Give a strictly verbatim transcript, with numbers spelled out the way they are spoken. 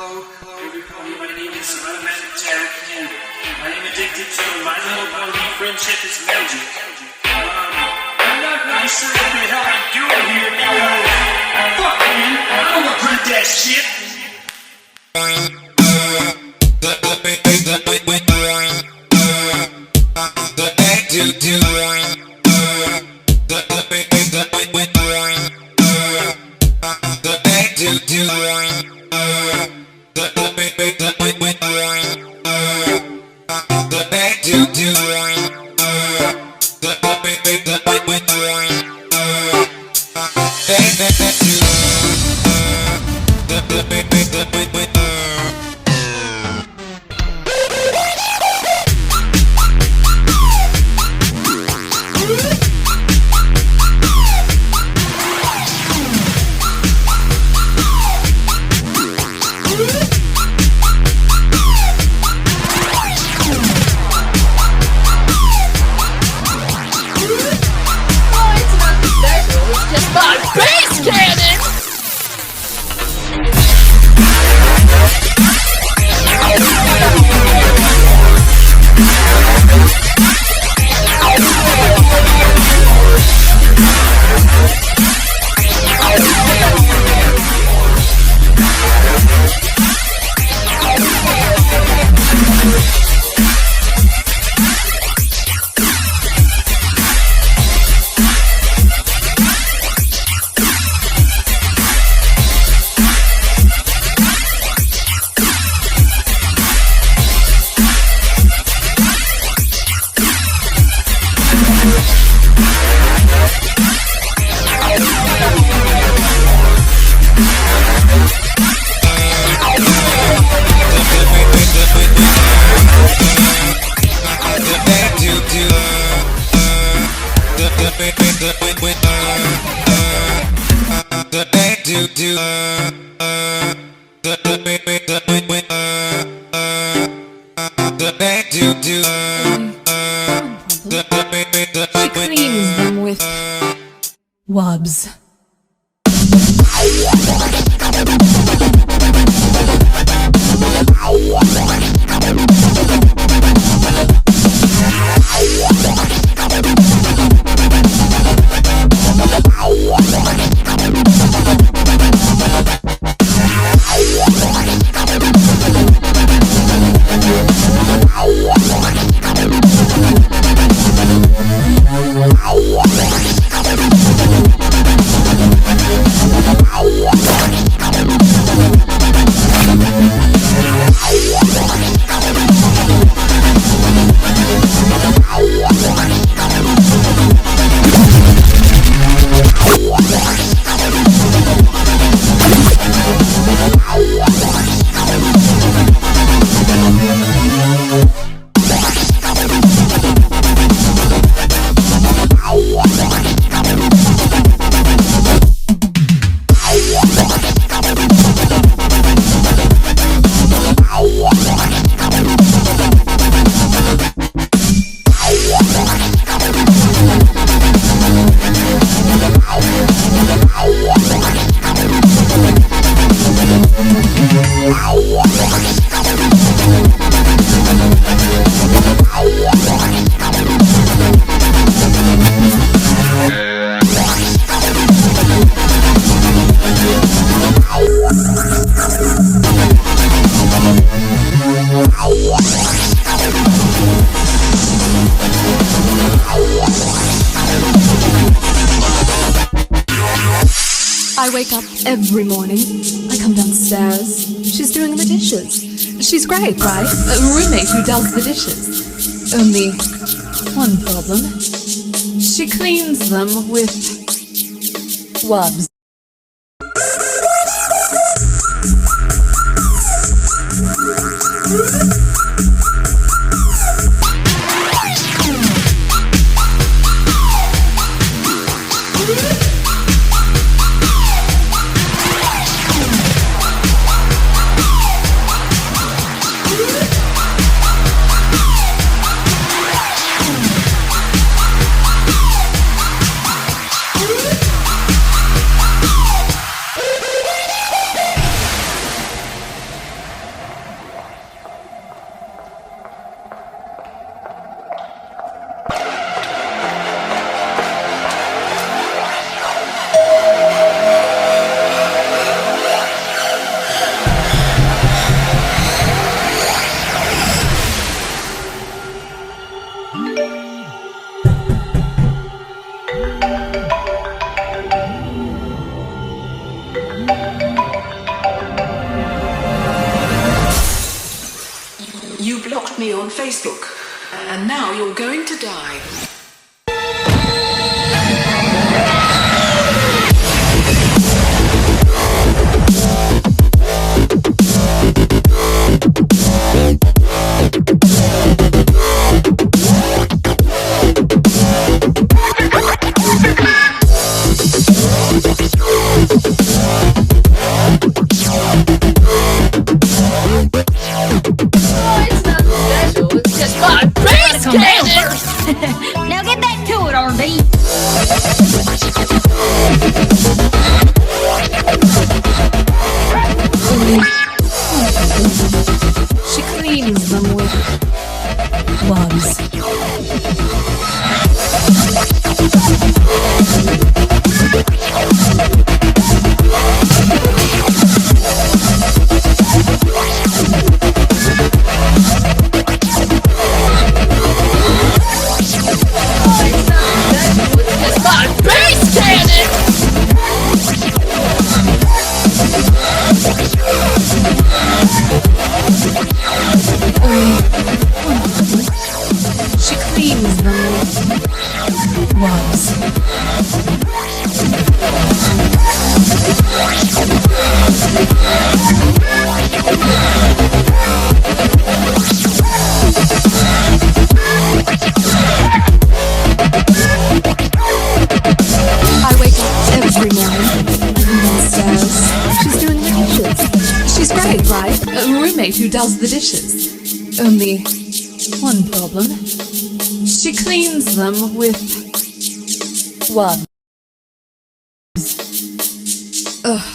everybody. My name is Automatic Jack, and I am addicted to My Little Pony. Friendship is magic. Um, I'm not really sure what the hell I'm doing here because, fuck man, I don't regret that shit. Do do do do She cleans them with wubs. I wake up every morning. I come downstairs. She's doing the dishes. She's great, right? A roommate who does the dishes. Only one problem. She cleans them with wubs. me on Facebook. And now you're going to die. Now get back to it, R V. She cleans them with gloves. She cleans them with gloves. I wake up every morning downstairs. She's doing the dishes. She's great, right? A roommate who does the dishes. Only one problem. She cleans them with gloves. Ugh.